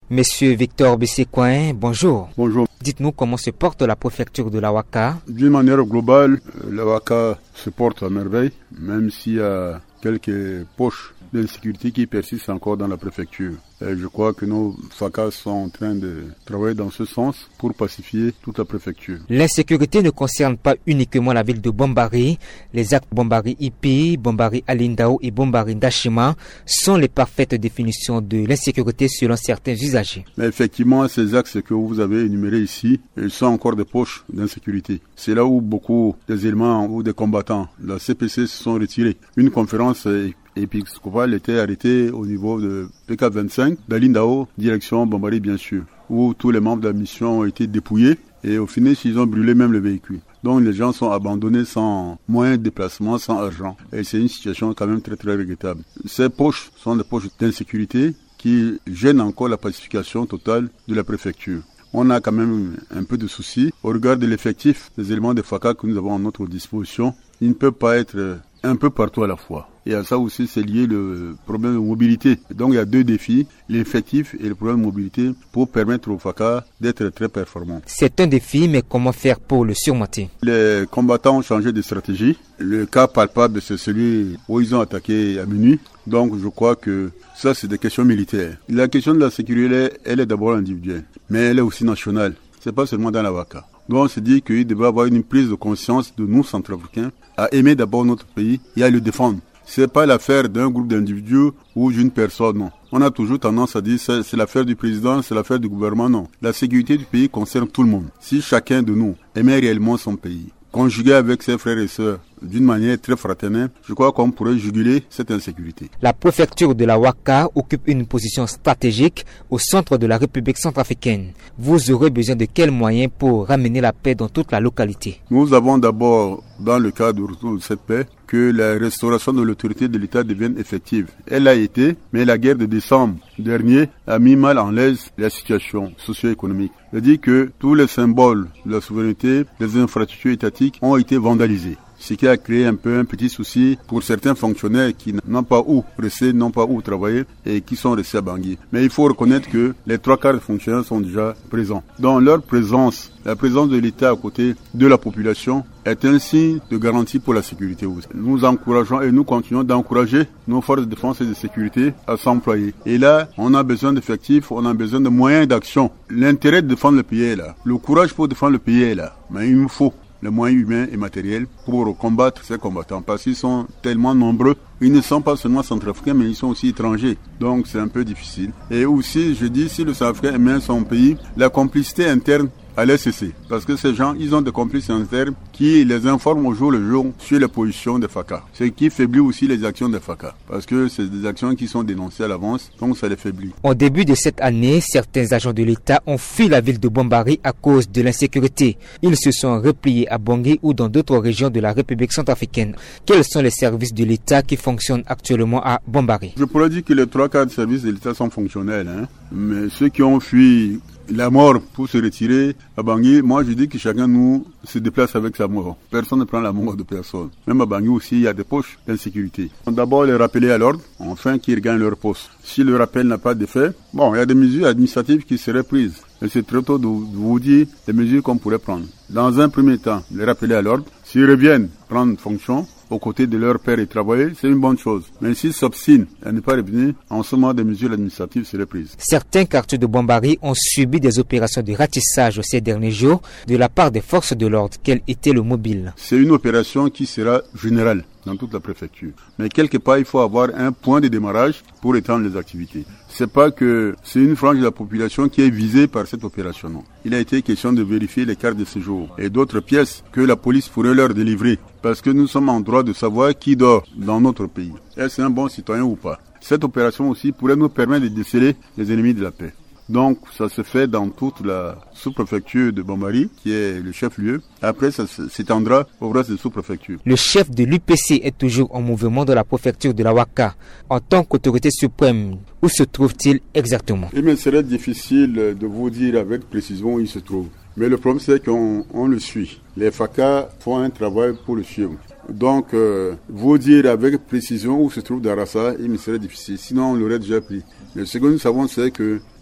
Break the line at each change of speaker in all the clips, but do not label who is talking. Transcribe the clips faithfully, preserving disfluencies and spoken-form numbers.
Monsieur Victor Bissécoin, bonjour.
Bonjour.
Dites-nous comment se porte la préfecture de la Ouaka.
D'une manière globale, la Ouaka se porte à merveille, même s'il y a quelques poches d'insécurité qui persistent encore dans la préfecture. Et je crois que nos F A C A sont en train de travailler dans ce sens pour pacifier toute la préfecture.
L'insécurité ne concerne pas uniquement la ville de Bombari. Les actes Bombari Ipi, Bombari Alindao et Bombari Ndashima sont les parfaites définitions de l'insécurité selon certains usagers.
Mais effectivement, ces axes que vous avez énumérés ici, ils sont encore des poches d'insécurité. C'est là où beaucoup des éléments ou des combattants de la C P C se sont retirés. Une conférence épiscopale était arrêtée au niveau de P K vingt-cinq, d'Alindao, direction Bombari bien sûr, où tous les membres de la mission ont été dépouillés et au final ils ont brûlé même le véhicule. Donc les gens sont abandonnés sans moyens de déplacement, sans argent. Et c'est une situation quand même très très regrettable. Ces poches sont des poches d'insécurité qui gênent encore la pacification totale de la préfecture. On a quand même un peu de soucis au regard de l'effectif des éléments de F A C A que nous avons à notre disposition. Ils ne peuvent pas être un peu partout à la fois. Et à ça aussi, c'est lié le problème de mobilité. Donc il y a deux défis, l'effectif et le problème de mobilité, pour permettre au F A C A d'être très performant.
C'est un défi, mais comment faire pour le surmonter?
Les combattants ont changé de stratégie. Le cas palpable, c'est celui où ils ont attaqué à minuit. Donc je crois que ça, c'est des questions militaires. La question de la sécurité, elle est d'abord individuelle, mais elle est aussi nationale. C'est pas seulement dans la Ouaka. Donc on se dit qu'il devrait y avoir une prise de conscience de nous, Centrafricains, à aimer d'abord notre pays et à le défendre. C'est pas l'affaire d'un groupe d'individus ou d'une personne, non. On a toujours tendance à dire que c'est l'affaire du président, c'est l'affaire du gouvernement, non. La sécurité du pays concerne tout le monde. Si chacun de nous aimait réellement son pays, conjugué avec ses frères et sœurs d'une manière très fraternelle, je crois qu'on pourrait juguler cette insécurité.
La préfecture de la Ouaka occupe une position stratégique au centre de la République centrafricaine. Vous aurez besoin de quels moyens pour ramener la paix dans toute la localité?
Nous avons d'abord, dans le cadre du retour de cette paix, que la restauration de l'autorité de l'État devienne effective. Elle a été, mais la guerre de décembre dernier a mis mal en l'aise la situation socio-économique. C'est-à-dire que tous les symboles de la souveraineté, des infrastructures étatiques ont été vandalisés. Ce qui a créé un peu un petit souci pour certains fonctionnaires qui n'ont pas où rester, n'ont pas où travailler et qui sont restés à Bangui. Mais il faut reconnaître que les trois quarts des fonctionnaires sont déjà présents. Dans leur présence, la présence de l'État à côté de la population est un signe de garantie pour la sécurité. Nous encourageons et nous continuons d'encourager nos forces de défense et de sécurité à s'employer. Et là, on a besoin d'effectifs, on a besoin de moyens d'action. L'intérêt de défendre le pays est là. Le courage pour défendre le pays est là. Mais il nous faut les moyens humains et matériels pour combattre ces combattants, parce qu'ils sont tellement nombreux. Ils ne sont pas seulement centrafricains, mais ils sont aussi étrangers. Donc c'est un peu difficile. Et aussi, je dis, si le Centrafricain aime son pays, la complicité interne allait cesser. Parce que ces gens, ils ont des complices internes qui les informent au jour le jour sur les positions des F A C A. Ce qui faiblit aussi les actions des F A C A. Parce que c'est des actions qui sont dénoncées à l'avance, donc ça les faiblit.
Au début de cette année, certains agents de l'État ont fui la ville de Bombari à cause de l'insécurité. Ils se sont repliés à Bangui ou dans d'autres régions de la République centrafricaine. Quels sont les services de l'État qui fonctionnent actuellement à Bombari?
Je pourrais dire que les trois quarts des services de l'État sont fonctionnels. Hein. Mais ceux qui ont fui la mort pour se retirer à Bangui, moi je dis que chacun de nous se déplace avec sa mort. Personne ne prend la mort de personne. Même à Bangui aussi, il y a des poches d'insécurité. D'abord les rappeler à l'ordre, enfin qu'ils regagnent leur poste. Si le rappel n'a pas d'effet, bon, il y a des mesures administratives qui seraient prises. Et c'est très tôt de vous dire les mesures qu'on pourrait prendre. Dans un premier temps, les rappeler à l'ordre. S'ils reviennent prendre fonction aux côtés de leur père et travailler, c'est une bonne chose. Mais s'ils s'obstinent à ne pas revenir, en ce moment, des mesures administratives seraient prises.
Certains quartiers de Bombari ont subi des opérations de ratissage ces derniers jours de la part des forces de l'ordre. Quel était le mobile?
C'est une opération qui sera générale dans toute la préfecture. Mais quelque part, il faut avoir un point de démarrage pour étendre les activités. C'est pas que c'est une frange de la population qui est visée par cette opération. Non. Il a été question de vérifier les cartes de séjour et d'autres pièces que la police pourrait leur délivrer. Parce que nous sommes en droit de savoir qui dort dans notre pays. Est-ce un bon citoyen ou pas? Cette opération aussi pourrait nous permettre de déceler les ennemis de la paix. Donc, ça se fait dans toute la sous-préfecture de Bombari, qui est le chef-lieu. Après, ça s'étendra au reste des sous-préfectures.
Le chef de l'U P C est toujours en mouvement dans la préfecture de la Ouaka. En tant qu'autorité suprême, où se trouve-t-il exactement?
Il me serait difficile de vous dire avec précision où il se trouve. Mais le problème, c'est qu'on on le suit. Les F A C A font un travail pour le suivre. Donc, euh, vous dire avec précision où se trouve Darassa, il me serait difficile. Sinon, on l'aurait déjà pris. Mais ce que nous savons, c'est qu'il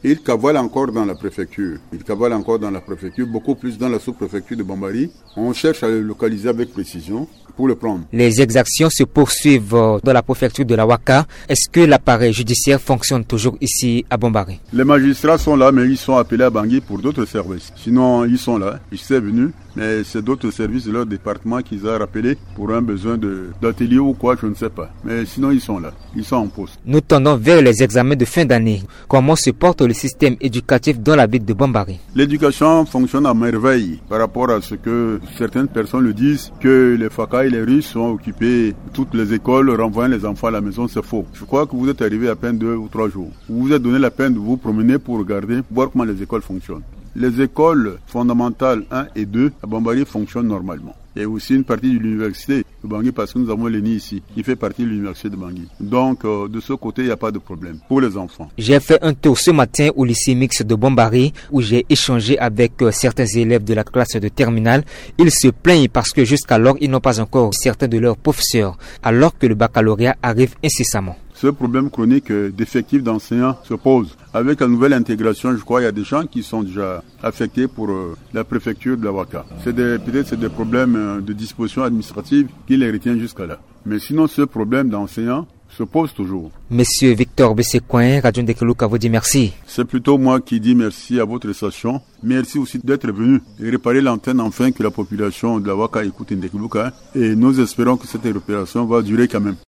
Il cavale encore dans la préfecture. Il cavale encore dans la préfecture, beaucoup plus dans la sous-préfecture de Bambari. On cherche à le localiser avec précision pour le prendre.
Les exactions se poursuivent dans la préfecture de la Ouaka. Est-ce que l'appareil judiciaire fonctionne toujours ici à Bambari?
Les magistrats sont là, mais ils sont appelés à Bangui pour d'autres services. Sinon, ils sont là, ils sont venus, mais c'est d'autres services de leur département qu'ils ont rappelés pour un besoin de, d'atelier ou quoi, je ne sais pas. Mais sinon, ils sont là, ils sont en poste.
Nous tendons vers les examens de fin d'année. Comment se porte le système éducatif dans la ville de Bambari?
L'éducation fonctionne à merveille par rapport à ce que certaines personnes le disent, que les F A C A et les Russes ont occupé toutes les écoles, renvoyant les enfants à la maison, c'est faux. Je crois que vous êtes arrivé à peine deux ou trois jours. Vous vous êtes donné la peine de vous promener pour regarder, voir comment les écoles fonctionnent. Les écoles fondamentales un et deux à Bambari fonctionnent normalement. Et aussi une partie de l'université de Bangui, parce que nous avons l'E N I ici, qui fait partie de l'université de Bangui. Donc, euh, de ce côté, il n'y a pas de problème pour les enfants.
J'ai fait un tour ce matin au lycée mixte de Bambari, où j'ai échangé avec euh, certains élèves de la classe de terminale. Ils se plaignent parce que jusqu'alors, ils n'ont pas encore certains de leurs professeurs, alors que le baccalauréat arrive incessamment.
Ce problème chronique d'effectifs d'enseignants se pose. Avec la nouvelle intégration, je crois qu'il y a des gens qui sont déjà affectés pour euh, la préfecture de la Ouaka. C'est des, peut-être c'est des problèmes euh, de disposition administrative qui les retiennent jusqu'à là. Mais sinon, ce problème d'enseignants se pose toujours.
Monsieur Victor Bessécoin, Radio Ndekelouka vous dit merci.
C'est plutôt moi qui dis merci à votre station. Merci aussi d'être venu et réparer l'antenne afin que la population de la Ouaka écoute Ndekelouka. Et nous espérons que cette réparation va durer quand même.